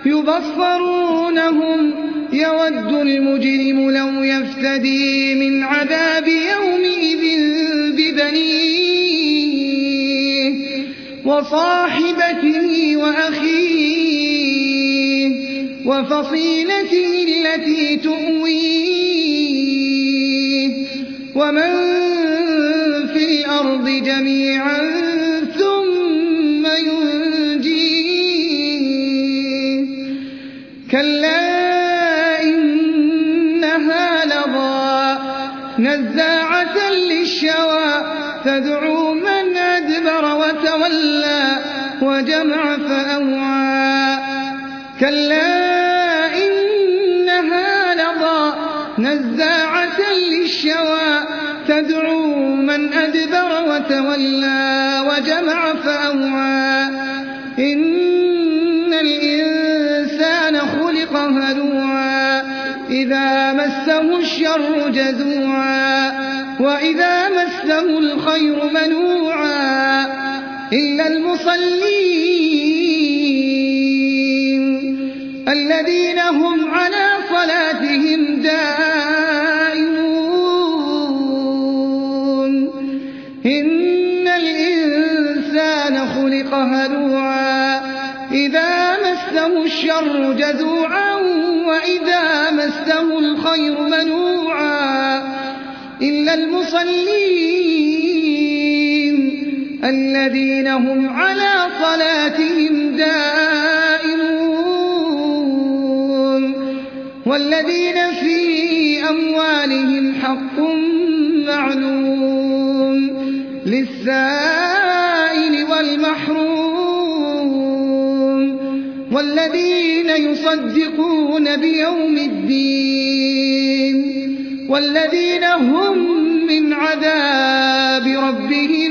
يبصرونهم يود المجرم لو يفتدي من عذاب يومئذ ببنيه وصاحبته وأخيه وفصيلته التي تؤويه ومن في الأرض جميعا ثم ينجيه كلا إنها لظى نزاعة للشوى تدعو من أدبر وتولى وجمع فأوعى كلا إنها لظى نزاعة للشوى تدعو من أدبر وتولى وجمع فأوعى إن الإنسان خلق هلوعا إذا مسه الشر جزوعا وإذا مسه الخير منوعا إلا المصلين الذين هم على صلاتهم دائمون إن الإنسان خلق هلوعا إذا مسه الشر جزوعا وإذا مسه الخير منوعا إلا المصلين الذين هم على صلاتهم دائمون والذين في أموالهم حق معلوم للسائل والمحروم والذين يصدقون بيوم الدين والذين هم من عذاب ربهم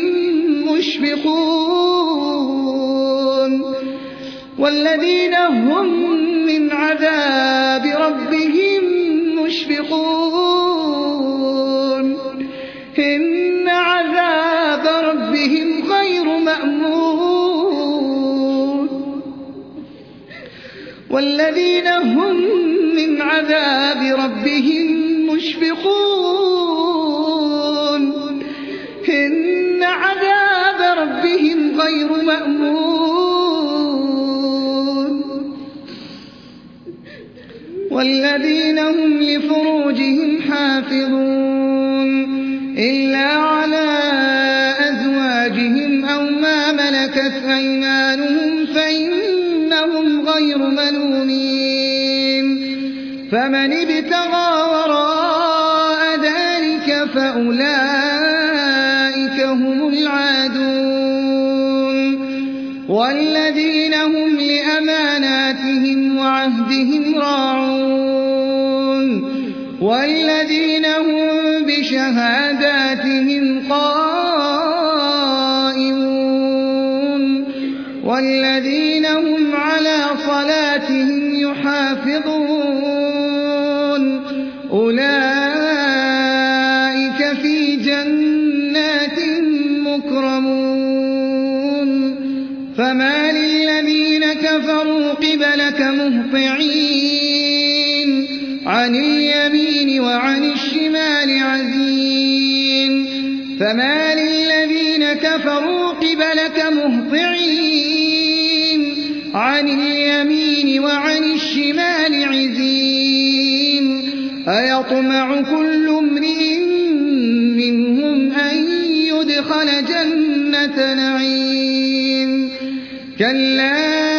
مشفقون والذين هم من عذاب ربهم مشفقون إن عذاب ربهم غير مأمون والذين هم من عذاب ربهم مشفقون إن عذاب ربهم غير مأمون والذين هم لفروجهم حافظون إلا على أزواجهم أو ما ملكت أيمانهم فإنهم غير ملومين فمن ابتغى وراء ذلك فأولئك هم العادون والذين هم لأماناتهم وعهدهم راعون والذين هم بشهاداتهم قائمون والذين هم على صلاتهم يحافظون أولئك في جنات مكرمون فما للذين كفروا قبلك مهطعين عن اليمين وعن الشمال عزين فما للذين كفروا قبلك مهطعين عن اليمين وعن الشمال عزين أيطمع كل امرئ منهم أن يدخل جنة نعيم كلا